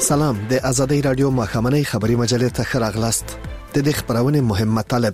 سلام، د آزادۍ رادیو مخامنۍ خبري مجلې ته ښه راغلاست. د دې خبرونه مهم مطالب.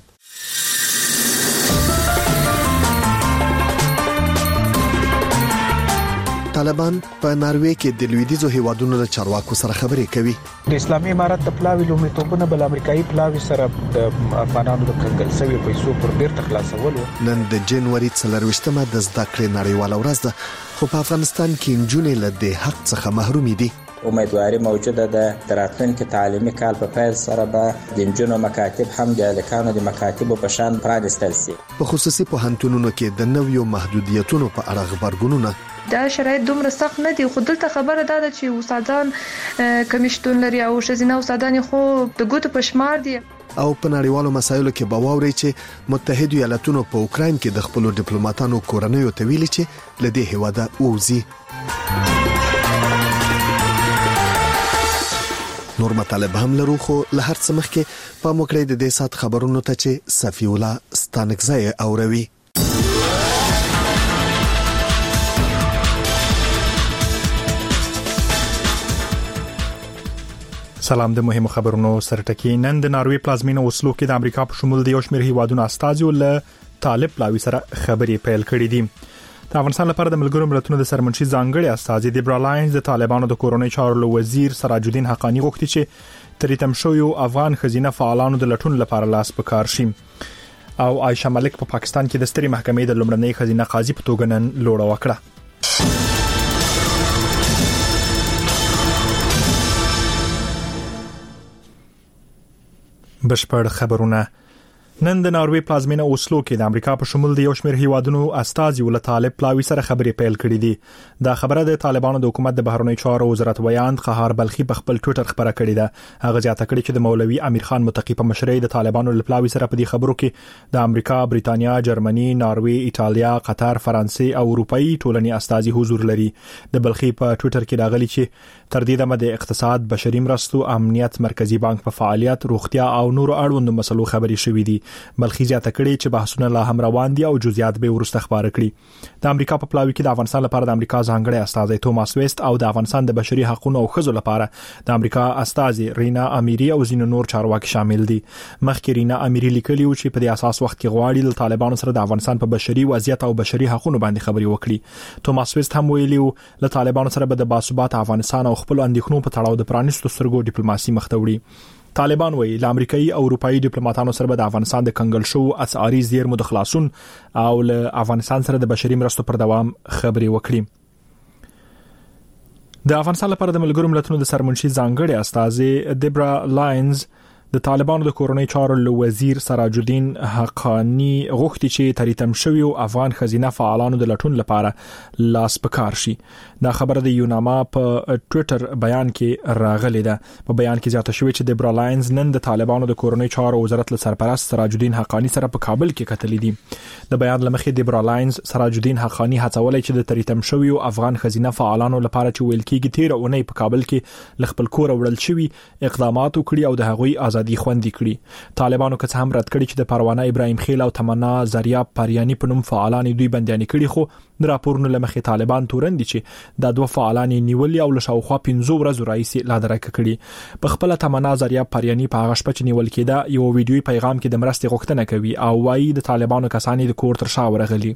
طالبان په ناروې کې د لویدیځو هیوادونو له چارواکو سره خبرې کوي. د اسلامي امارت د پلاوی لومړیتوبونه بل امریکایي پلاوی سره د افغانانو د کنګل سوي پیسو پر بیرته خلاصول. نن د جنوري 24مه د زده کړې نړیواله ورځ ده، خو په افغانستان کې نجونې له دې حق څخه محرومې دي. امیدواري موجوده ده د راتلونکي تعلیمي کال په پیل سره به د نجونو مکاتب هم د الکانو د مکاتبو په شان پرانیستل شي. په خصوصي پوهنتونونو کې د نویو محدودیتونو په اړه خبرګونونه دا شرایط دومره سخت نه دي، خو دلته خبره ده چې استادان کمیشتون لري او شزینه استادان خو د ګوتو په شمار دي. او په نړیوالو مسایلو کې به واوري چې متحده ایالاتونو په اوکراین کې د خپل ډیپلوماټانو کورنیو ته ویلي چې لدې هواده اوزي. نور مطالب هم لرو، خو له هر څه مخکې په موکړې د دې سات خبرونو ته چې صفی الله ستانکزای اوروي. سلام، د مهمو خبرونو سرټکی. نن د ناروې پلازمینه اوسلو کې د امریکا په شمول د یو شمېر هیوادونو استازي له طالب پلاوی سره خبرې پیل کړې دي. د افغانستان لپاره د ملګرو ملتونو د سرمنشي ځانګړي استازي دیبرا لاینز د طالبانو د کورونی چارو وزیر سراج الدین حقانی غوښتي چې تریتم شویو افغان خزینه فعالانو د لټون لپاره لاس په کار شي. او عائشہ ملک په پاکستان کې د ستري محکمې د لومړنۍ خزینه قاضي په توګه نن لوړه وکړه. بشپړ خبرونه. نن د ناروې پلازمینه اوسلو کې د امریکا په شمول د یو شمېر هیوادونو استازي ول طالب پلاوی سره خبرې پیل کړې دي. دا خبره د طالبانو د حکومت د بهرنیو چارو وزارت ویاند قهار بلخي په خپل ټوئیټر خبره کړې ده. هغه ځاته کړی چې د مولوي امیر خان متقی په مشرۍ د طالبانو له پلاوی سره په دې خبرو کې د امریکا، بریتانیا، جرمني، ناروې، ایتالیا، قطر، فرانسې او اروپאי ټولنې استازي حضور لري. د بلخي په ټوئیټر کې راغلي چې تر دې دمه د اقتصاد، بشري مرستو، امنیت، مرکزی بانک په فعالیت، روغتیا او نورو اړوندو مسلو خبرې شوې دي. بلخي تکړه چې بحثونه لا هم روان دي او جزئیات به ورسته خبره کړي. د امریکا په پلاوی کې د افغانستان لپاره د امریکا ځانګړي استازي توماس ویست او د افغانستان د بشري حقوقو او ښځو لپاره د امریکا استازي رینا امیری او ځینو نور چارواکي شامل دي. مخکې رینا امیری لیکلی و چې په دې اساس وخت کې غواړي د طالبانو سره د افغانستان په بشري وضعیت او بشري حقوقو باندې خبري وکړي. توماس ویست هم ویلي و له طالبانو سره به د باثبات افغانستان او خپل اندېښنو په تړاو د پرانیستو سترګو ډیپلوماسي مخ ته وړي. طالبان وایي له امریکایي او اروپאי ډیپلوماټانو سره به د افغانستان د کنګل شو اسعاري زیرمو د خلاصون او له افغانستان سره د بشري مرستو پر دوام خبرې وکړي. د افغانستان لپاره د ملګرو ملتونو د سرمنشي ځانګړي استازي دیبرا لاینز د طالبانو د کورونی چارو وزیر سراج الدین حقانی غوښتي چې تریتم شویو افغان خزینه فعالانو د لټون لپاره لاس په کار شي. دا خبره د یوناما په ټوئیټر بیان کې راغلی ده. په بیان کې زیاته شوې چې دیبرا لاینز نن د طالبانو د کورونی چارو وزارت له سرپرست سراج الدین حقانی سره په کابل کې کتلې دي. د بیان لمخې دیبرا لاینز سراج الدین حقانی هڅولای چې د تریتم شویو افغان خزینه فعالانو لپاره چې ویل کېږي 13 اونۍ په کابل کې ل خپل کور وړل شوی اقدامات وکړي او د هغوی ازادي خوندي کړي. طالبانو که څه هم رد کړي چې د پروانه ابراهیم خیل او تمنا زریاب پریانی په نوم فعالان دوی بنديان کړي، خو د راپورونو لمخې طالبان تورن دي چې دا دوه فعالان نیولې او له شاوخوا 15 ورځې راځي لا درک کړي. په خپل تمنا زریاب پریانی په هغه شپه چې نیول کېده یو ویډیوي پیغام کې د مرستې غوښتنه کوي او وايي د طالبانو کسانی د کور تر شا ورغلي.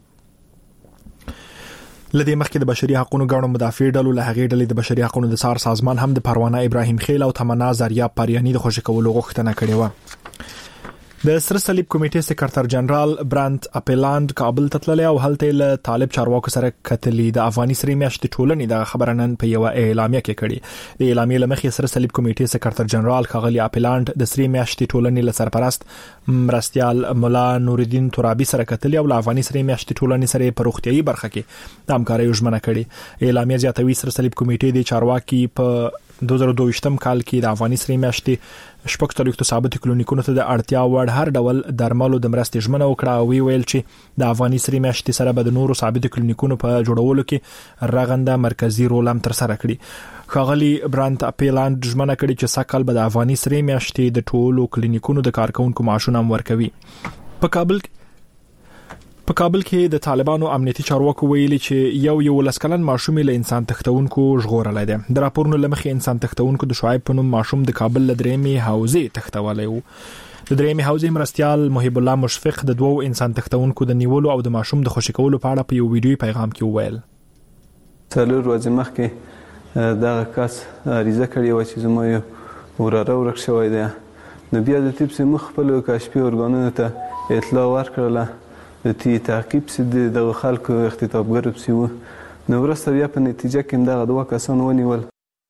لدې مخکې د بشري حقوقو غاڼو مدافع ډلو له هغې ډلې د بشري حقوقو د سار سازمان هم د پروانه ابراهیم خیل او تمنا زریاب پریانی د خوشی کولو غوښتنه کړې و. د سره صلیب کمیټې سکرټر جنرال برانت اپلاند کابل ته تللی او هلته له طالب چارواکو سره کتلې. د افغاني سرې میاشتې ټولنې د خبره نن په یو اعلامیه کې کړې. د اعلامیې لمخې سره صلیب کمیټې سکرټر جنرال ښاغلی اپلاند د سرې میاشتې ټولنې له سرپرست مرستيال مولا نور الدین ترابي سره کتلې او له افغاني سرې میاشتې ټولنې سره په روغتيایي برخه کې د همکارۍ ژمنه کړې. اعلامیه زیاتوي سره صلیب کمیټې د چارواکي په 2022م کال کې د افغاني سرې میاشتې شپږ تلوختو ثابت کلینیکونو ته د اړتیا وړ هر ډول درملو د مرستې ژمنه وکړه او ویل چې د افغاني سرې میاشتې سره به د نورو ثابت کلینیکونو په جوړولو کې رغنده مرکزی رول هم تر سره کړي. ښاغلي برانت اپلاند ژمنه کړې چې سکهال به د افغاني سرې میاشتې د ټولو کلینیکونو د کارکونکو معاشونه هم ورکوي. په کابل په کابل کې د طالبانو امنیتي چارواکو ویلي چې یو لسکلن ماشوم له انسان تختونکو ژغورل دي. د راپورونو لمخې انسان تختونکو د شعیب په نوم ماشوم د کابل له درېمې حوزې تختولای وو. د درېمې حوزې مرستيال محب الله مشفق د دوو انسان تختونکو د نیولو او د ماشوم د خوشی کولو په اړه په یو ویډیوي پیغام کې وویل: څلور ورځې مخکې دغه کس عریضه کړې و چې زما یو وراره ورک شوی دی. نو بیا د طب سیمه خپل کشفي ارګانونو ته اطلاع ورکړله د تعقیب سي د خلکو اختطافګر پسې و. نو وروسته بیا په نتیجه کې دغه دوه کسان ونیول.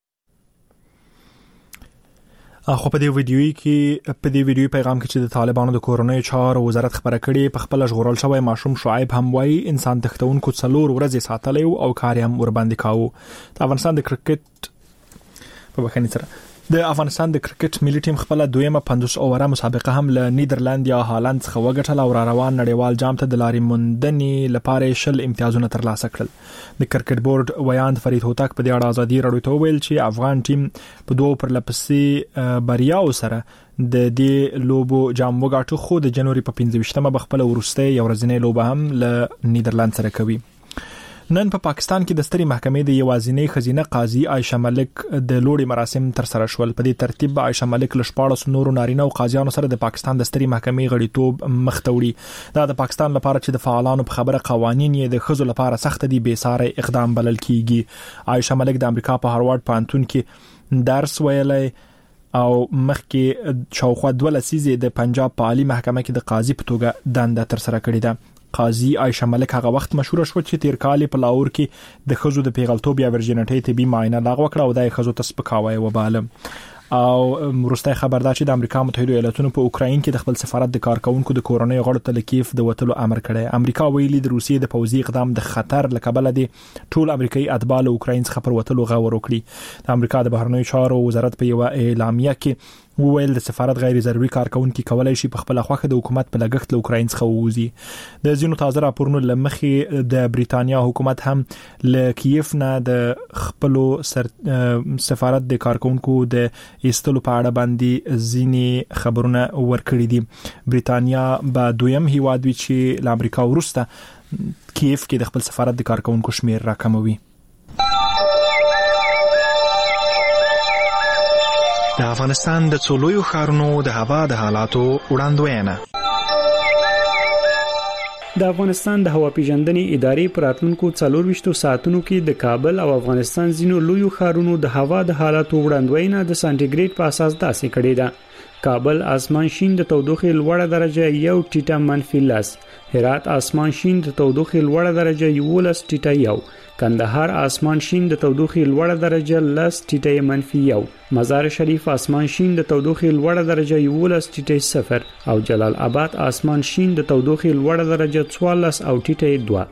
خو په دې ویډیوي پیغام کې چې د طالبانو د کورنۍ چارو وزارت خبره کړې په خپل ژغورل شوی ماشوم شعیب هم وایي انسان تختونکو څلور ورځې ساتلی او کار هم ور باندې کاوه. د افغانستان د کرکټ په بخښنې سره د افغانستان د کرکټ ملي ټیم خپل دویمه 50 اووره مسابقه هم له نیدرلند یا هالند څخه وګټله او روان نړیوال جام ته د لارې موندنې لپاره 10 امتیازونه ترلاسه کړل. د کرکټ بورډ ویاند فرید هوتک په دې اړه ازادي راډیو ته ویل چې افغان ټیم په دوه پرلپسې بریاو سره د دې لوبو جام وګټو، خو د جنوري په 15مه بخپل ورسته یو ورځنی لوبه هم له نیدرلند سره کوي. نن په پاکستان کې د ستري محکمې د یوازینی خزینه قاضي عائشه ملک د لوړي مراسم تر سره شول. په دې ترتیب عائشه ملک له 14 نورو نارینه او قاضیانو سره د پاکستان د ستري محکمې غړیتوب مخ ته وړي. دا د پاکستان لپاره چې د فعالانو په خبره قوانين یې د خزو لپاره سخت دي بے ساره اقدام بلل کیږي. عائشه ملک د امریکا په هاروارد پوهنتون کې درس ویلي او مخکې شاوخوا 2 لسیزې د پنجاب په عالی محکمه کې د قاضي په توګه دنده تر سره کړې ده. قاضي عائشه ملک هغه وخت مشهور شو چې تیر کال په لاهور کې د خزو د پیغلتوب یا ورجینټي طبي معاینه لغوه کړه او د خزو تسبکاوي وباله. او مرسته خبردار چې د امریکا متحده ایالاتونو په اوکراین کې د خپل سفارت د کارکونکو د کورونی غړو ته کیف د وټلو امر کړی. امریکا ویلي د روسیې د پوځي اقدام د خطر لکبل دي ټول امریکایي اتباع له اوکراین څخه پر وټلو غوړ وکړي. د امریکا د بهرنیو چارو وزارت په یو اعلامیه کې وویل د سفارت غیر ضروري کارکونکو کولای شي په خپل خوخه د حکومت په لګښت له اوکراین څخه ووزي. د ځینو تازه راپورونو لمخې د بریتانیا حکومت هم له کیف نه د خپل سفارت د کارکونکو د ایستلو په اړه باندې ځینی خبرونه ورکړي دي. بریتانیا به دویم هیواد وي چې له امریکا وروسته کیف کې د خپل سفارت د کارکونکو شمیر راکموي. د افغانستان د څولویو ښارونو د هوا د حالاتو وړاندوینه. د افغانستان د هوا پیژندنې ادارې پر راتلونکو 24 ساعتونو کې د کابل او افغانستان ځینو لویو ښارونو د هوا د حالاتو وړاندوینه د سانټیګریډ په اساس داسې کړې ده. کابل اسمان شین د تودوخې لوړه درجه 1 ټیټه منفي 10، هرات اسمان شین د تودوخې لوړه درجه 11 ټیټه 1، کندهار اسمان شین د تودوخې لوړه درجه 10 ټیټه منفي 1، مزار شریف اسمان شین د تودوخې لوړه درجه 11 ټیټه 0 او جلال آباد اسمان شین د تودوخې لوړه درجه 14 او ټیټه 2.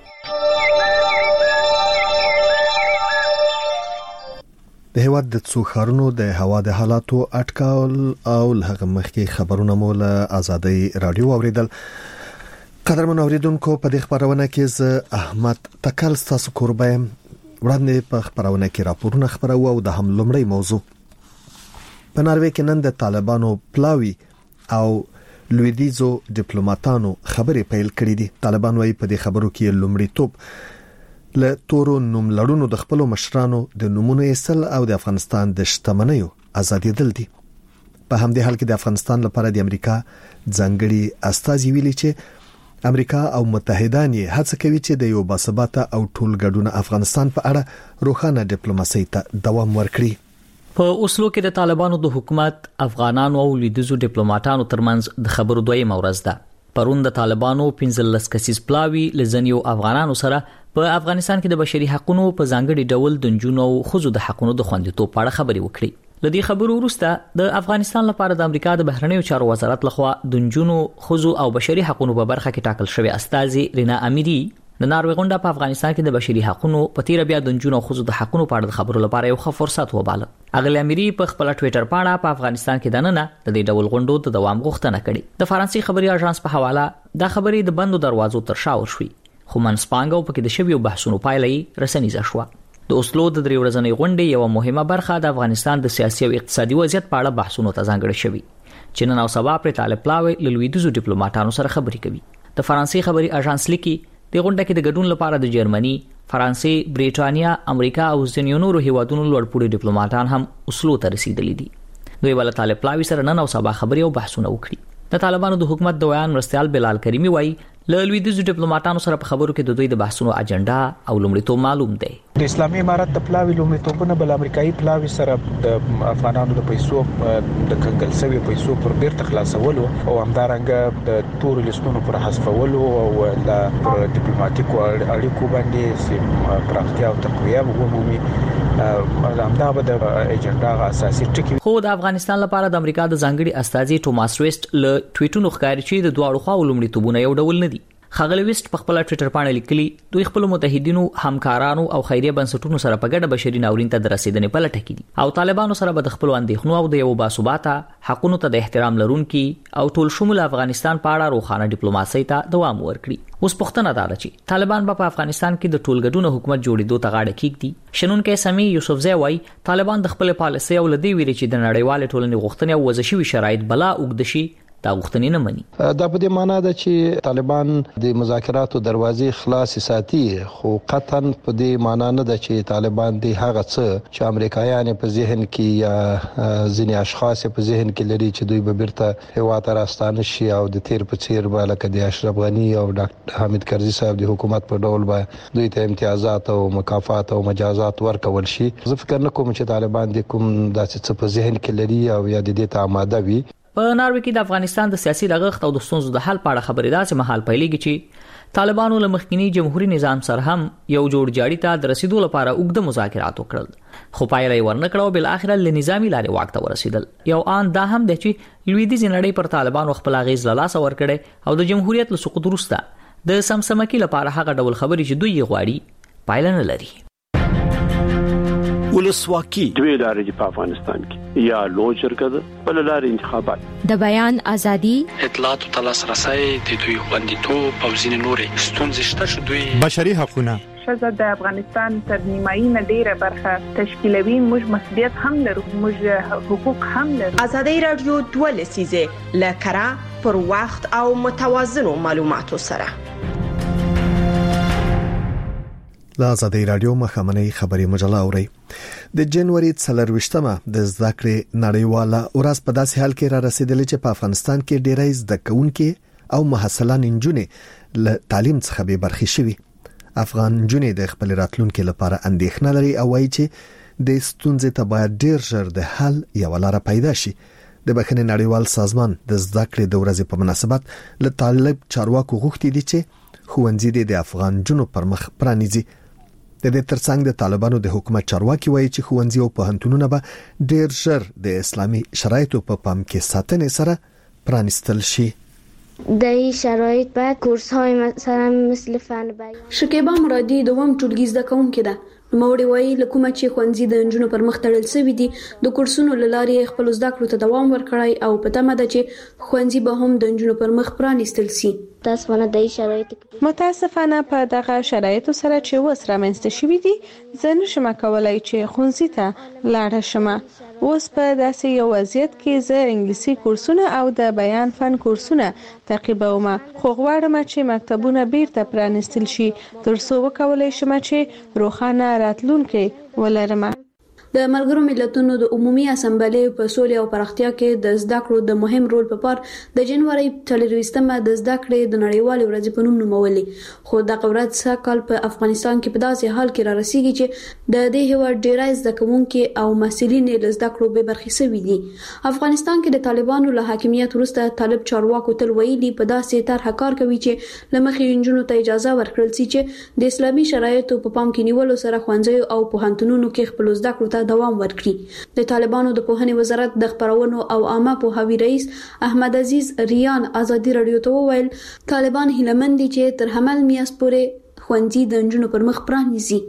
د هیواد د څو ښارونو د هوا د حالاتو اټکل او لغه مخکې خبرونه مول آزادۍ رادیو اوریدل. قدرمن اوریدونکو په دې خبرونه کې ز احمد تکل تاسو قربه وړاندې په خبرونه کې راپورونه خبرو او د هم لومړی موضوع په ناروې کې نن د طالبانو پلاوی او لویدیزو ډیپلوماټانو خبرې پیل کړې دي. طالبان وايي په دې خبرو کې لومړی توپ له تورو نوم لړونو د خپل مشرانو د نمونه ایستل او د افغانستان د شتمنیو ازادي دل دي. په همدې حال کې د افغانستان لپاره د امریکا ځانګړي استازي ویلي چې امریکا او متحدان یې هڅه کوي چې د یو باثباته او ټولګډونه افغانستان په اړه روښانه ډیپلوماسي ته دوام ورکړي. په اوسلو کې د طالبانو د حکومت افغانانو او لیدزو ډیپلوماټانو ترمنځ د خبرو دویمه ورځ ده. پرون د طالبانو 15 کسیز پلاوی لزنیو افغانانو سره په افغانستان کې د بشري حقوقو په ځانګړي ډول د جنونو او خزو د حقوقو د خوندیتوب په اړه خبرې وکړي. لدې خبرو وروسته د افغانستان لپاره د امریکا د بهرنیو چارو وزارت لخوا د جنونو خزو او بشري حقوقو په برخه کې ټاکل شوی استاذي رینا امیری د ناروې غونډه په افغانستان کې د بشري حقوقو په تیر بیا د جنونو خزو د حقوقو په اړه خبرو لپاره یو ښه فرصت وباله. اغلی امیری په خپل ټوئیټر باندې په افغانستان کې دننه د دې ډول غونډو د دوام غوښتنه کړې. د فرانسې خبري اژانس په حواله دا خبرې د بندو دروازو تر شا ورشوي، خو منسپانګ او پکې د شویو بحثونو پایلې رسنیزه شو. د اوسلو د درې ورځنۍ غونډې یو مهمه برخه د افغانستان د سیاسي او اقتصادي وضعیت په اړه بحثونو ته ځانګړې شوې چې نن او سبا پر طالب پلاوی له لویدیزو ډیپلوماټانو سره خبرې کوي. د فرانسې خبري اژانس لیکي د غونډه کې د ګډون لپاره د جرمني، فرانسې، بریټانیا، امریکا او ځینو نورو هیوادونو لوړپوړي ډیپلوماټان هم اوسلو ته رسیدلي دي. دوی ول طالب پلاوی سره نن او سبا خبري او بحثونه وکړي. د طالبانو د حکومت د ویان مرستيال بلال کریمی وایي له لویدیځو ډیپلوماټانو سره په خبرو کې د دوی د بحثونو اجنډا او لومړیتوب معلوم دی. د اسلامي امارت د پلاوی لومړیتوبونه بل امریکایي پلاوی سره د افغانانو د پیسو د کنګل سوي پیسو پر بیرته خلاصولو او همدارنګه د تور لیستونو پر حذفولو او د ډیپلوماټیکو اړیکو باندې پراختیا او تقویه ومومي. همدا به د اجنډا اساسي ټکی. خو د افغانستان لپاره د امریکا د ځانګړي استازي ټوماس ویسټ له ټویټونو ښکاري چې د دواړو خواو لومړیتوبونه یو ډول نه دي. خغل ویسټ په خپل ټویټر باندې لیکلي دوی خپل متحدینو، همکارانو او خیریه بنسټونو سره په ګډه بشري ناورین ته رسیدنې په لټه کې دي او طالبانو سره به د خپل اندېښنو او د یو باثباته حقونو ته د احترام لرونکي او ټول شمول افغانستان په اړه روښانه ډیپلوماسي ته دوام ورکړي. اوس پښتنه دا ده چې طالبان په افغانستان کې د ټولګډون حکومت جوړېدو ته غاړه کېږدي. شنونکو سمي یوسفزی وایي طالبان د خپل پالیسي او لدی ویلي چې د نړیوال ټولنې غوښتنې او وضعي شرایط بلا وګدشي دا غوښتنې نه مني. دا په دې معنی ده چې طالبان د مذاکراتو دروازې خلاص ساتي، خو قطعا په دې معنی نه ده چې طالبان د هغه څه چې امریکایان په ذهن کې یا ځینې اشخاص په ذهن کې لري چې دوی به بیرته هیواد راستانه شي او د تیر په څیر به لکه د اشرف غنی او ډاکټر حامد کرزي صاحب د حکومت په ډول به دوی ته امتیازات او مکافات او مجازات ورکول شي. زه فکر نه کوم چې طالبان د کوم داسې څه په ذهن کې لري او یا د دې ته آماده وي. په ناروې کې د افغانستان د سیاسي لغښت او د ستونزو د حل په اړه خبرې داسې مهال پیلېږي چې طالبانو له مخکنی جمهوریت نظام سره هم یو جوړ جاړي ته د رسیدو لپاره اوږده مذاکرات وکړل، خو پایله یې ورنکړه او بل اخر له نظامی لارې واک ته ورسیدل. یو آن دا هم دی چې لویدیځ نړۍ پر طالبانو خپل اغیز له لاسه ورکړي او د جمهوریت له سقوط وروسته د سمسمکی لپاره هغه ډول خبرې چې دوی غواړي پایله نه لري. ولسواکي دوی لارې په افغانستان کې یا لوی جرګه ده بل لارې انتخابات، د بیان ازادي، اطلاعات او لاسرسي د دوی خوندیتوب او ځینې نورې ستونزې شته چې دوی بشري حقوقونه ښځه د افغانستان تر نیمایي نه ډیره برخه تشکیلوي. موږ مسؤلیت هم لرو، موږ حقوق هم لرو. ازادي رادیو 2 لسیزه لکرا پر وخت او متوازنو معلوماتو سره لا ازادي رادیو مخامنۍ خبري مجله اوري. د جنوري 24مه د زده کړې نړیواله ورځ په داسې حال کې را رسیدلې چې په افغانستان کې ډېری زده کوونکي او محصلان نجونې له تعلیم څخه به برخې شوي. افغان نجونې د خپل راتلونکو لپاره اندېښنه لري او وايي چې د ستونزې ته باید ډېر ژر د حل یو لار پیدا شي. د بخښنې نړیوال سازمان د زده کړې د ورځې په مناسبت له طالب چارواکو غوښتي دي چې ښوونځي د افغان جنونو پر مخ پرانیزي. د دې ترڅنګ د طالبانو د حکومت چارواکي وایي چې ښوونځي او پوهنتونونه به ډېر ژر د اسلامي شرایطو په پام کې ساتنې سره پرانیستل شي. د شرایط باید کورس‌های مثلا مثل فن بیان. شکیبا مرادي دوم ټولګي زده کوونکې ده. نوموړي وایي لکه چې ښوونځي د نجونو پر مخ تړل شوی دي، د کورسونو لارې خپل زده کړو ته دوام ورکړای او په تمه ده چې ښوونځي به هم د نجونو پر مخ پرانیستل شي. متاسفانه په دغه شرایطو سره چې اوس رامنځته شوي دي زه نشم کولای چې ښوونځي ته لاړ شم. اوس په داسې یو وضعیت کې زه انګلیسي کورسونه او د بیان فن کورسونه تعقیبوم، خو غواړم چې مکتبونه بیرته پرانیستل شي ترڅو وکولای شم چې روښانه راتلونکی ولرم. د ملګرو ملتونو د عمومي اسامبلې په سولې او پراختیا کې د زده کړو د مهم رول په پار د جنوري 24مه د زده کړې د نړیوال ورځ په نوم نومولي، خو د ورځ څخه کال په افغانستان کې په داسې حال کې را رسیږي چې د دې هیواد ډیری زده کوونکي او مسؤلین له زده کړو به برخې شوي دي. افغانستان کې د طالبانو له حاکمیت وروسته طالب چارواکو تل ویلي په داسې طرحه کار کوي چې لمخې نجونو ته اجازه ورکړل شي چې د اسلامي شرایطو په پام کې نیولو سره ښوونځي او پوهنتونونو کې خپل زده کړو دوام ورکړي. د طالبانو د پوهنې وزارت د خبرونو او عامه پوهاوي رئیس احمد عزیز ریان ازادي رادیو ته وویل طالبان هیله مند دي چې تر حمل میاس پورې ښوونځي د نجونو پر مخ پرانیزي.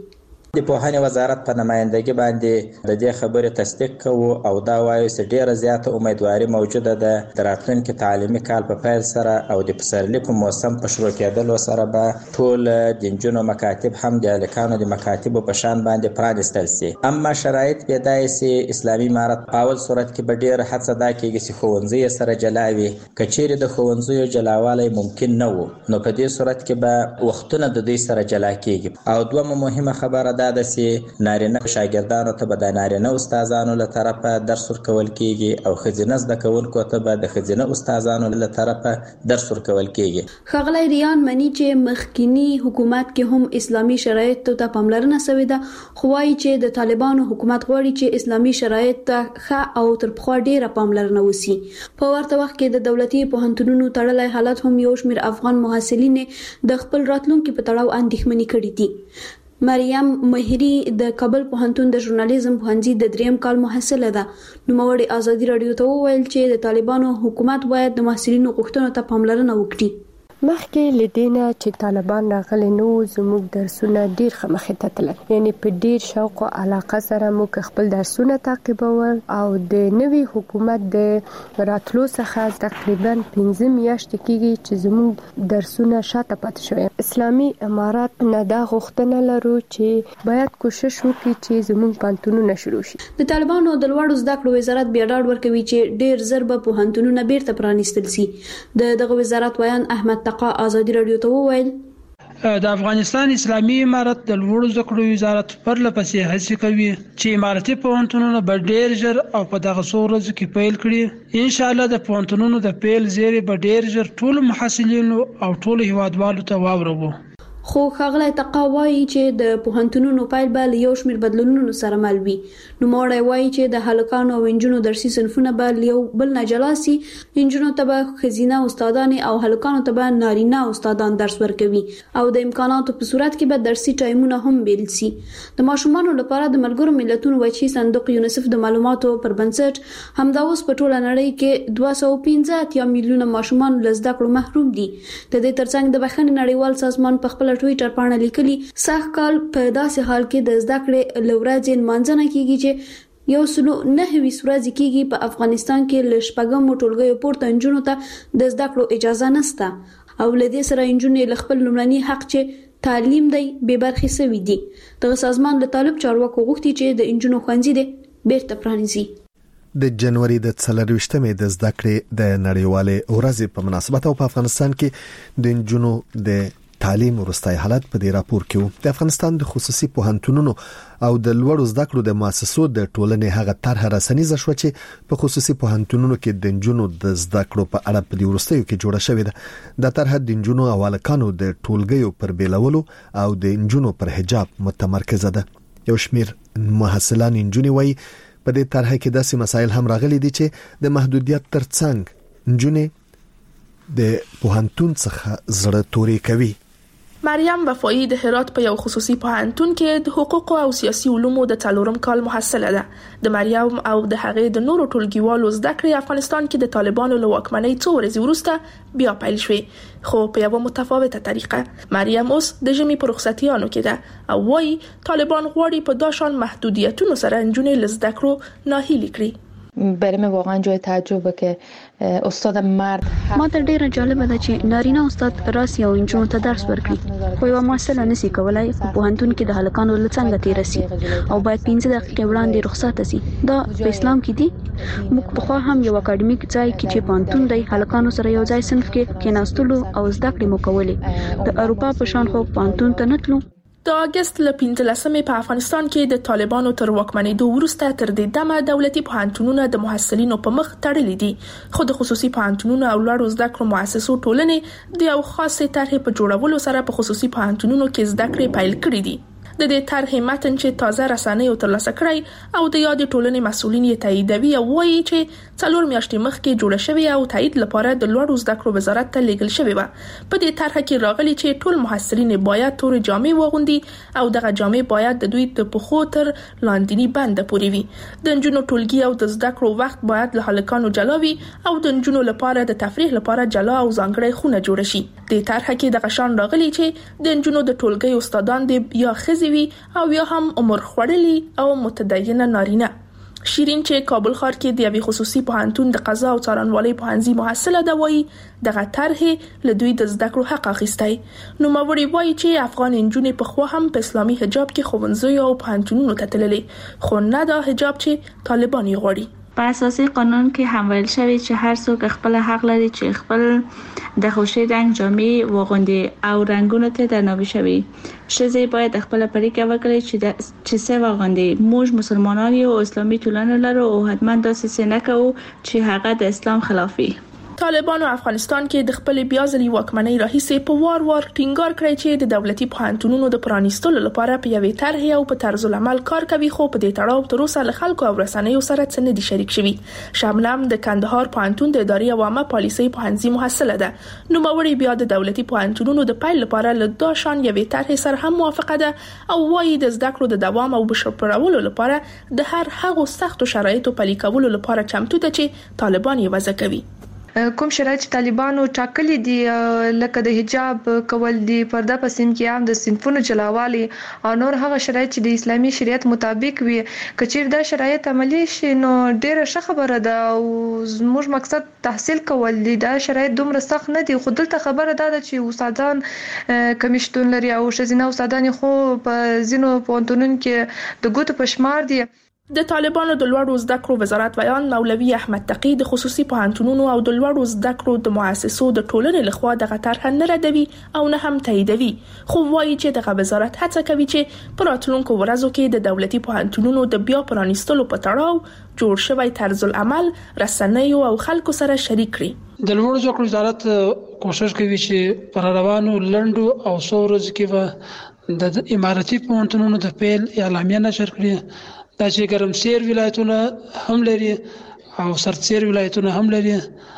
د پوهنې وزارت په نمائندګۍ باندې د دې خبرې تصدیق کوو او دا وایو چې ډیره زیاته امیدواري موجوده ده د راتلونکي تعلیمي کال په پیل سره او د پسرلي په موسم په شروع کېدلو سره به ټول د نجونو مکاتب هم د هلکانو د مکاتبو په شان باندې پرانیستل شي. اما شرایط پیدا شي اسلامي امارت په اول صورت کې به ډیره هڅه دا کېږي چې ښوونځي سره جلا وي. که چیرې د ښوونځیو جلاوالی ممکن نه و نو په دې صورت کې به وختونه د دوی سره جلا کېږي. او دومره مهمه خبره دا ده چې نارینه شاګردانو ته به د نارینه استادانو له طرفه درس ورکول کېږي او ښځینه زده کوونکو ته به د ښځینه استادانو له طرفه درس ورکول کېږي. ښاغلی ریان مني چې مخکینی حکومت کې هم اسلامي شرایطو ته پاملرنه شوې ده، خو وايي چې د طالبانو حکومت غواړي چې اسلامي شرایط ته ښه او تر پخوا ډېره پاملرنه وشي. په ورته وخت کې د دولتي پوهنتونونو تړلی حالت هم یو شمېر افغان محصلین د خپل راتلونکي په تړاو اندېښمنې کړي دي. مریم مهری د کابل پوهنتون د ژورنالیزم پوهنځي د 3م کال محصله ده. نوموړې ازادي رادیو ته وویل چې د طالبانو حکومت باید د محصلینو غوښتنو ته پاملرنه وکړي. مخکې لدينه چې طالبان راغلي نو زموږ درسونه ډیر مخې ته تلل، یعنی په ډیر شوق او علاقه سره موږ خپل درسونه تعقیبول او د نوي حکومت د راتلو څخه تقریبا 15 میاشتې کېږي چې زموږ درسونه شاته پاتې شوی. اسلامي امارات نه دا غوښتنه لرو چې باید کوشش وکړي چې زموږ پوهنتونونه شروع شي. د طالبانو د لوړو زده کړو وزارت بیا ډاډ ورکوي چې ډیر زر به پوهنتونونه بیرته پرانیستل شي. دغه وزارت ویان احمد ازادي رادیو ته وویل د افغانستان اسلامي امارت د لوړو زده کړو وزارت پرلپسې هڅې کوي چې امارتي پوهنتونونه به ډیر ژر او په دغه څو ورځو کې پیل کړي. ان شاء الله د پوهنتونونو د پیل زیری به ډیر ژر ټول محصلینو او ټول هیوادوالو ته واورو. خو ښاغلی تقا وایي چې د پوهنتونونو پیل به له یو شمېر بدلونونو سره مل وي. نوموړی وایي چې د هلکانو او نجونو درسي صنفونه به له یو بل نه جلا سي. نجونو ته به ښځینه استادانې او هلکانو ته به نارینه استادان درس ورکوي او د امکاناتو په صورت کې به درسي ټایمونه هم بیل سي. د ماشومانو لپاره د ملګرو ملتونو وچی صندوق یونیسف د معلوماتو پر بنسټ همدا اوس په ټوله نړۍ کې 215 میلیونه ماشومان له زده کړو محروم دي. د دې ترڅنګ د بخښنې نړیوال سازمان په خپل ټویټر باندې لیکلي سخت کال په داسې حال کې د زده کړې لورځ منځنه کیږي چې 109 ورځې کېږي په افغانستان کې له شپږمو ټولګیو پورته نجونو ته د زده کړو اجازه نشته او لدې سره نجونې له خپل لومړني حق چې تعلیم دی بې برخې شوي دي. دغه سازمان له طالب چارواکو غوښتي چې د نجونو ښوونځي دې بیرته پرانیزي. د جنوري د 24مې د زده کړې د نړیوالې ورځې په مناسبت او په افغانستان کې د نجونو د تعلیم ورستای حالت په دې راپور کې وو. د افغانستان د خصوصي پوهنتونونو او د لوړو زده کړو د مؤسسو د ټولنې هغه طرحه رسنیزه شو چې په خصوصي پوهنتونونو کې د نجونو د زده کړو په اړه په دې ورستیو کې جوړه شوې ده. د طرحه د نجونو او هلکانو د ټولګیو پر بیلولو او د نجونو پر حجاب متمرکزه ده. یو شمیر محصلان نجونې وایي په دې طرحه کې داسې مسایل هم راغلي دي چې د محدودیت ترڅنګ نجونې د پوهنتون څخه زړه توري کوي. مریم وفایی د هرات په یو خصوصي پوهنتون کې د حقوق او سیاسي علومو د 4م کال محصله ده. د مریم او د هغې د نورو ټولګیوالو زده کړې افغانستان کې د طالبانو له واکمنۍ څو ورځې وروسته بیا پیل شوې، خو په یوه متفاوته طریقه. مریم اوس د ژمي په رخصتیانو کې ده او وایي طالبان غواړي په دا شان محدودیتونو سره نجونې له زده کړو ناهیلې کړي. برای من واقعا جای تعجبه که استاد مرد ما ته ډیره جالبه ده چې نارینه استاد راسي او نجونو ته درس ورکړي، خو یوه محصله نشي کولای په پوهنتون کې د هلکانو له څنګه تیر شي او باید 15 دقیقې وړاندې رخصت شي. دا په اسلام کې دي. موږ په خو هم یو اکاډمیک ځای کې چې پوهنتون دی هلکانو سره یو ځای صنف کې کېناستلو او زده کړې مو کولې. د اروپا په شان خو پوهنتون ته نه تلو. د اگست ل 15مې په افغانستان کې د طالبانو تر واکمنېدو وروسته تر دې دمه دولتي پوهنتونونه د محصلینو په مخ تړلي دي، خو د خصوصي پوهنتونونو او لوړو زده کړو مؤسسو ټولنې د یو خاصې طرحې په جوړولو سره په خصوصي پوهنتونونو کې زده کړې پیل کړې دي. د دې طرحې متن چې تازه رسنیو ترلاسه کړی او د یاد ټولنې مسؤلین یې تاییدوي او وایي چې 4 میاشتې مخکې جوړه شوې او تایید لپاره د لوړو زده کړو وزارت ته لیږل شوې و. په دې طرحه کې راغلي چې ټول محصلین باید تور جامې واغوندي او دغه جامې باید د دوی د پښو تر لاندینی بند پورې وي. د نجونو ټولګي او د زده کړو وخت باید له هلکانو جلا وي او د نجونو لپاره د تفریح لپاره جلا او ځانګړې خونه جوړ شي. د طرحه کې دغه شان راغلي چې د نجونو د ټولګي استادان د یا خزي شوی وي او یا هم عمر خوړلي او متدینه نارینه. شیرین چې کابل ښار کې د یوې خصوصي پوهنتون د قضا او څارنوالۍ پوهنځي محصله ده وایي دغه طرحې له دوی د زده کړو حق اخیستی. نوموړې وایي چې افغان نجونې پخوا هم په اسلامي حجاب کې ښوونځیو او پوهنتونونو ته تللې، خو نه دا حجاب چې طالبان یې غواړي. په اساسي قانون کې هم ویل شوی چې هر څوک خپل حق لري چې خپل د خوښي رنګ جامې وغوندي او رنگونو ته درناوی شوی. ښځې باید خپل پریکړه وکړي چې څه وغوندي. موږ مسلمانان یو اسلامي ټولنه لرو او حتما داسې څه نه کوو چې هغه د اسلام خلاف وي. طالبانو افغانستان کې د خپل بیا ځلي واکمنۍ راهیسې په وار ټینګار کړی چې د دولتي پوهنتونونو د پرانیستلو لپاره په یوې طرحې او په طرز العمل کار کوي، خو په دې تړاو تر اوسه له خلکو او رسنیو سره څه نه دي شریک شوي. شبنم د کندهار پوهنتون د ادارې عامه پالیسۍ پوهنځي محصله ده. نوموړې بیا د دولتي پوهنتونونو د پیل لپاره له دا شان یوې طرحې سره هم موافقه ده او وايي د زده کړو د دوام او بشپړولو لپاره د هر هغو سختو شرایطو پلي کولو لپاره چمتو ده چې طالبان یې وضع کوي. کوم شرایط طالبانو ټاکلي دي لکه د حجاب کول دي، پرده په سین کې هم د صنفونو جلاوالي او نور هغه شرایط چې د اسلامي شریعت مطابق وي، کچیر دا شرایط عملی شي نو ډیره ښه خبره ده او زموږ مقصد تحصیل کول دي. دا شرایط دومره سخت نه دي، خو دلته خبره ده چې استادان کمیشتون لري او ښځینه استادان خو په ځینو پوهنتونونو کې د ګوتو په شمار دي. د طالبانو د لوړو زده کړو وزارت ویان مولوي احمد تقی د خصوصي پوهنتونونو او د لوړو زده کړو د مؤسسو د ټولنې لخوا دغه طرح نه ردوي او نه هم تاییدوي، خو وایي چې دغه وزارت هڅه کوي چې په راتلونکو ورځو کې د دولتي پوهنتونونو د بیا پرانیستلو په تړاو جوړ شوی طرز العمل رسنیو او خلکو سره شریک کړي. د لوړو زده کړو وزارت کوشش کوي چې پر روانو لندو او څو ورځې کې د اماراتي پوهنتونونو د پیل اعلامیه نشر کړي. دا چې ګرمسیر ولایتونه هم لري او سرتسیر ولایتونه هم لري،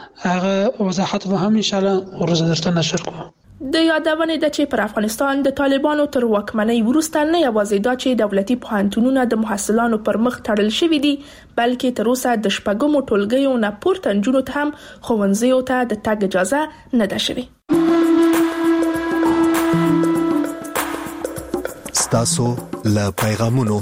هغه وضاحت به هم ان شاء الله ورځ درته نشر کوو. د یادونې د چې پر افغانستان د طالبانو تر واکمنۍ وروسته نه یوازې دا چې دولتي پوهنتونونه د محصلانو پر مخ تړل شوي دي، بلکې تر اوسه د شپږمو ټولګیو نه پورته نجونو ته هم ښوونځیو ته د تګ اجازه نه ده شوې. ستاسو له پیغامونو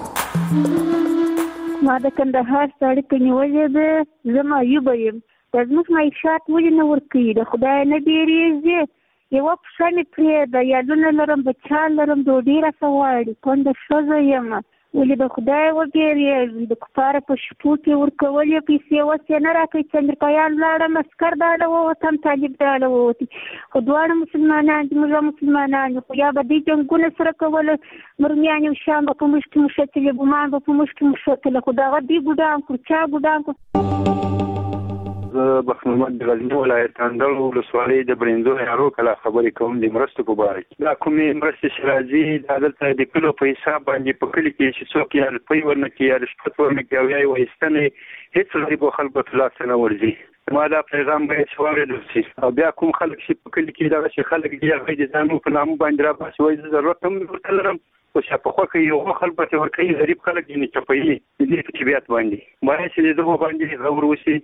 ما د کندهار سړک نیولې ده، زه معیوبه یم. د زموږ معیشت ولې نه ورکوي؟ د خدای نه ډېرېږي. یوه پښه مې پرېږده، یادونه لرم، بچیان لرم، ډوډۍ راته غواړي، کونډه ښځه یم. ولې د خدای وبېرېږم؟ د کفاره په شپو کې ورکولې پیسې اوس یې نه راکوي چې امریکایان لاړم، عسکر داړه ووتم، طالب داړه ووتي، خو دواړه مسلمانان دي، موږ مسلمانان یو، خو یا به دوی جنګونه سره کوله، مرمیان او شام به په موږ کې مښتلې، ګمان به په موږ کې مښتله، خو دغه دوی ګډان کړو، چا ګډان کړو؟ زه بخت محمد د غزني ولایت اندړ ولسوالۍ د برنځو یارو کله خبرې کوم د مرستو په باره کې. دا کومې مرستې چې راځي دا دلته د کلو په حساب باندې په کلي کې چې څوک یا روپۍ ورنکړي یا رشوت ورنکړي او یا یې وایستنې هېڅ غریبو خلکو ته لاس نه ورځي. ما دا پیغام باید واورېدل شي او بیا کوم خلک چې په کلي کې دغسې خلک دي هغوی د ځانو په نامو باندې راباسي، وایي زه ضرورت هم ورته لرم، خو چې په خوښه یو خلک به ورکوي، غریب خلک دې نه چپوي د دې په طبیعت باندې باید چې د دغو باندې غور وشي.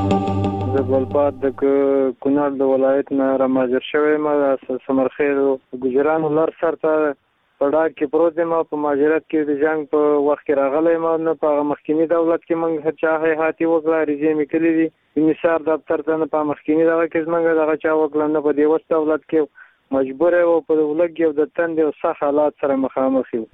زه ګلپات د کونړ د ولایت نه راماجر شوی یم، سمرخیل ګجرانو لر سر ته په ډاګ کې پروت یم. په مهاجرت کې د جنګ په وخت کې راغلی یم، نه په هغه مخکیني دولت کې موږ هر چا حیاتي وکړه، عریضې مې کړي دي د نثار دفتر ته، نه په مخکیني دغه کې زموږ دغه چا وکړه، نه په دې وس دولت کې مجبور و په ولګ یو د تندې او سخت حالات سره مخامخ یو.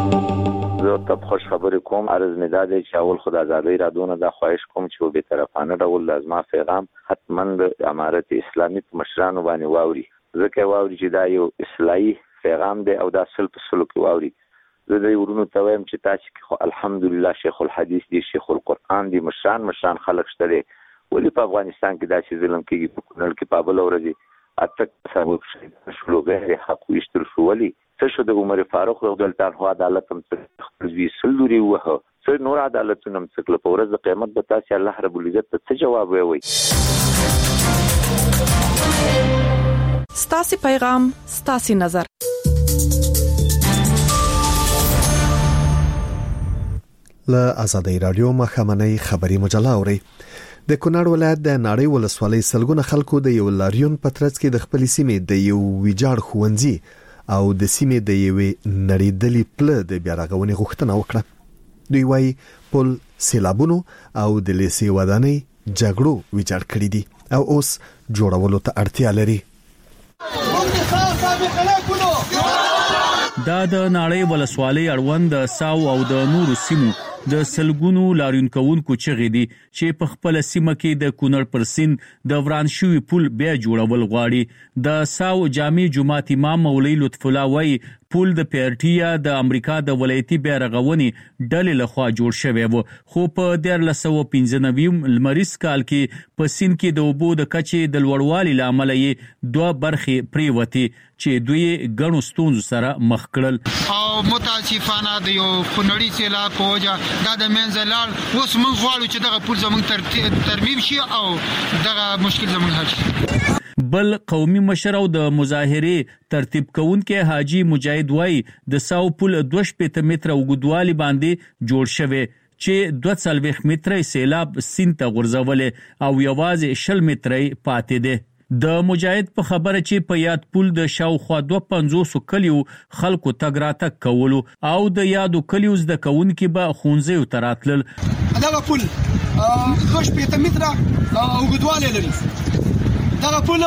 زه ته خوش خبرې کوم. عرض مې دا دی چې اول خو د ازادۍ رادونه دا خواهش کوم چې په بېطرفانه ډول د زما پیغام حتما د امارت اسلامي په مشرانو باندې واوري، ځکه واوري چې دا یو اصلاحي پیغام دی او دا سل په سلو کې واوري. زه د ورونو ته وایم چې تاسو خو الحمدلله شیخ الحدیث دی، شیخ القرآن دی، مشران خلک شته دي، ولې په افغانستان کې داسې ظلم کېږي؟ په کونړ کې په بله ورځ اته سبب شلو غیر حق ویشتل شو، ولې څه شو؟ د عمر فاروق رضی الله عنه عدالت هم خپل زوی سلوري وه، څه نور عدالتونه هم څکله، په ورځ د قیامت به تاسو الله رب العزت ته څه جواب وایي؟ ستاسو پیغام، ستاسو نظر. له آزادۍ رادیو مخامنۍ خبري مجله اوري. د کونړ ولایت د ناړۍ ولسوالۍ سلګونه خلکو د یو لاریون پترڅ کې د خپل سیمې د یو ویجاړ ښوونځي او د سیمې د یوې نړیدلې پله د بیا رغونې غوښتنه وکړه. دوی وايي پل سیلابونو او د لیسي ودانۍ جګړو ویجاړ کړی دي او اوس جوړولو ته اړتیا لري. دا د نړۍ ولسوالۍ اړوند ساو او د نورو سیمو د سلګونو لاریونکوونکو چغې دي چې په خپل سیمه کې د کونړ پر سیند د وران شوی پل بیا جوړول غواړي. د ساو جامع جماعت امام مولوی لطف الله وايي پل د پیرټیا د امریکا د ولایتي بیا رغونې ډلې لخوا جوړ شوی و، خو په 1995 لمریز کال کې په سیند کې د اوبو د کچې د لوړوالي لامل یې دوه برخې پریوتي چې دوی غنو ستونزو سره مخ کړل او متاسفانه د یو خنړی سیلاب په وجه دا د منځلال اوس موږ غواړو چې دغه پل زموږ ترمیم شي او دغه مشکل زموږ حل شي. بل قومي مشر او د مظاهره ترتیب کوونکې حاجی مجاهد وای د ساو پل 2 متره وګدوالي باندې جوړ شوی چې 240 متره سیلاب سیند ته غورځولې او یوازې 10 متره پاتې ده. د مجاهد په خبره چې په یاد پل د شاوخوا 250 کلیو خلکو تګ راتګ کولو او د یادو کلیو زده کوونکې به خونځي تراتل. دا پل 2 متره وګدواله لري. دا پل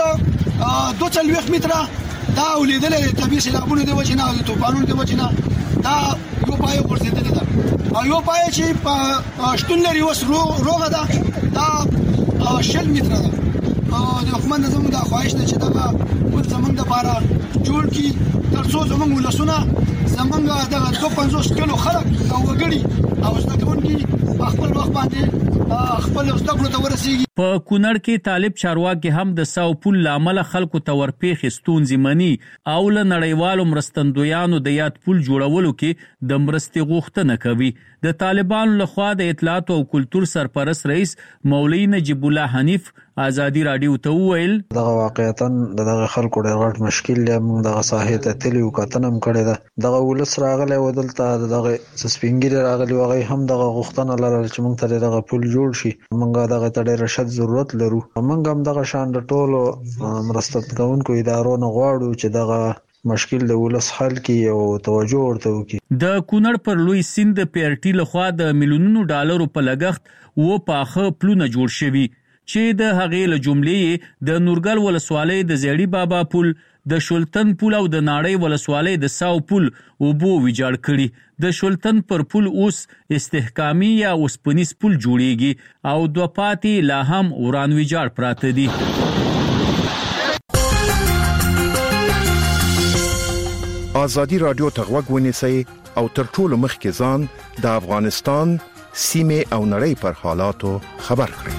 240 متره دا ولیدلې طبيعي سیلابونو د وجنه او طوفانونو د وجنه دا یو پای ورسېدل ده او یو پای چې په شتون لري وس روغه ده دا 10 متره ده. د حکومت زموږ د خواهش ده چې دا ول زموږ د بارا جوړ کی ترڅو زموږ ولسونه زموږ د 250 کیلو خلک او وګړي او ځکهونکي خپل وخت باندې خپل زدهکړو ته ورسیږي. په کونړ کې طالب چارواکي هم د ساو پل لامل خلکو ته ورپېخ ستونزې مني او له نړیوالو مرستندویانو د یاد پل جوړولو کې د مرستې غوښتنه کوي. د طالبانو لخوا د اطلاعات او کلتور سرپرست رئیس مولوی نجیب الله حنیف ازادي رادیو ته وویل دغه واقعیتاً دغه خلکو ډېر غټ مشکل لري. دغه ساحې ته تلی وکتنم کړی ده دغه ولس راغلی ودلته دغه سسپینګری راغلی وغه هم دغه غوښتنه لرل چې موږ ته دغه پل جوړ شي. موږ دغه ته ډېر شد ضرورت لرو. موږ هم دغه شان د ټولو مرستندویانو ادارو نه غواړو چې دغه مشکل د ولس حل کې او توجه ورته وکړي. د کونړ پر لوی سیند پیرټی لخوا د میلیونونو ډالرو په لګښت و پاخه پلونه جوړ شوي چې د هغې له جملې د نورګل ولسوالۍ د زیړی بابا پل، د شولتن پل او د ناړۍ ولسوالۍ د ساو پل اوبو ویجاړ کړي. د شولتن پر پل اوس استحکامي یا اوسپنیز پل جوړیږي او دوه پاتې لا هم وران ویجاړ پراته دي. آزادی رادیو ته غوږ ونیسئ او تر ټولو مخکې ځان د افغانستان سیمې او نړۍ پر حالاتو خبر کړئ.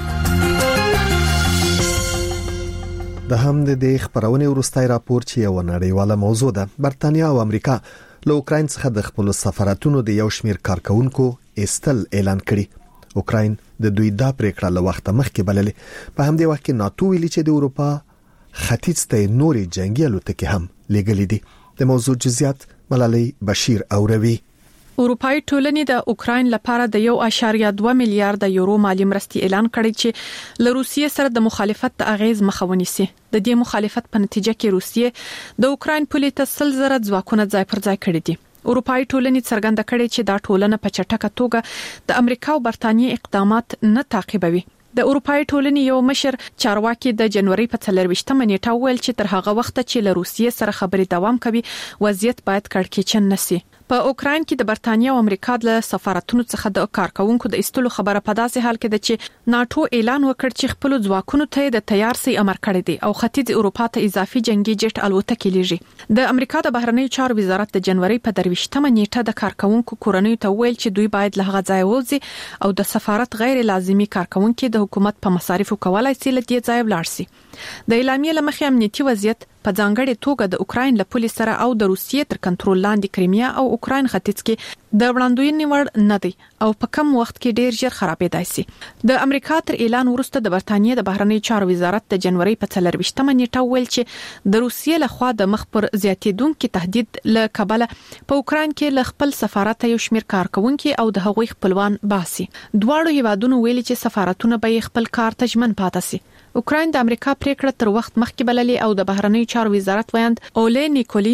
د هم د خبرونې ورستای راپور چې یو نړیواله موضوع ده. برتانیا او امریکا له اوکراین څخه د خپل سفارتونو د یو شمیر کارکونکو استل اعلان کړي. اوکراین د دوی دا پریکړه له وخت مخکې بللې. په همدې وخت کې ناتو ویلي چې د اروپا ختیځ ته نورې جنگي الوتکې هم لېږلې دي. د موضوع جزئیات ملالۍ بشیر اوروي. اروپאי ټولنې د اوکراین لپاره د 1.2 میلیارډ یورو مالی مرستې اعلان کړی چې له روسیې سره د مخالفت اغیز مخه ونیسي. د دې مخالفت په نتیجه کې روسیې د اوکراین پولې ته 100,000 ځواکونه ځای پر ځای کړی دي. اروپאי ټولنې څرګنده کړې چې دا ټولنه په چټکه توګه د امریکا او برتانیې اقدامات نه تعقیبوي. د اروپאי ټولنې یو مشر چارواکي د جنوري په 24مه نیټه ویل چې تر هغه وخت چې له روسیې سره خبرې دوام کوي وضعیت باید کړکېچن نشي. په اوکراین کې د برتانیا او امریکا د سفارتونو څخه د کارکونکو د ایستلو خبره په داسې حال کې ده چې ناتو اعلان وکړ چې خپل ځواکونو ته د تیار سي امر کړی دی او ختیځ اروپا ته اضافي جنگي جټ الوتکې لېږي. د امریکا د بهرنیو چارو وزارت د جنوري په 23مه نیټه د کارکونکو کورنیو ته ویل چې دوی باید له هغه ځای ووځي او د سفارت غیر لازمي کارکونکو د حکومت په مصارفو کولای شي لدې ځای ولاړ شي. د اعلامیې لمخې امنیتي وضعیت په ځانګړې توګه د اوکراین له پولې سره او د روسیې تر کنټرول لاندې کریمیا او اوکراین ختیځ کې د وړاندوینې وړ نه دی او په کم وخت کې ډیر ژر خرابېدای شي. د امریکا تر اعلان وروسته د برتانیې د بهرنیو چارو وزارت د جنوري په 24مه نیټه ویل چې د روسیې لخوا د مخ پر زیاتېدونکو تهدید له کبله په اوکراین کې له خپل سفارت یو شمیر کارکونکو او د هغوی خپلوان باسي. دواړو هیوادونو ویلي چې سفارتونه به خپل کار ته ژمن پاتې شي. اوکراین د امریکا پریکړه تر وخت مخکې بللې او د بهرنیو چارو وزارت ویاند اولې نیکولینو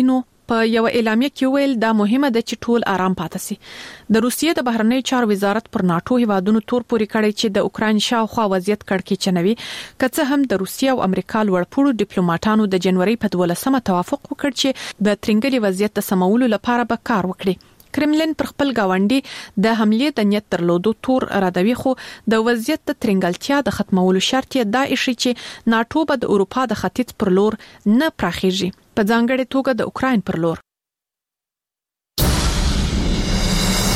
په یو اعلامیه کې ویل دا مهمه ده چې ټول آرام پاتې شي. د روسیې د بهرنی چارو وزارت پر ناتو هیوادونو تور پوري کړی چې د اوکرين شاوخوا وضعیت کړکېچنوي کڅه هم د روسیې او امریکا لوړپوړو ډیپلوماټانو د جنوري په 12مه توافق وکړ چې د ترنګلي وضعیت د سمولو لپاره به کار وکړي. کرملین پر خپل گاونډي د حملې د نیت درلودو تور ردوي، خو د وضعیت د ترنګلتیا د ختمولو شرط یې دا ایشي چې ناتو به د اروپا د ختیځ پر لور نه پراخیږي، په ځانګړي توګه د اوکرين پر لور.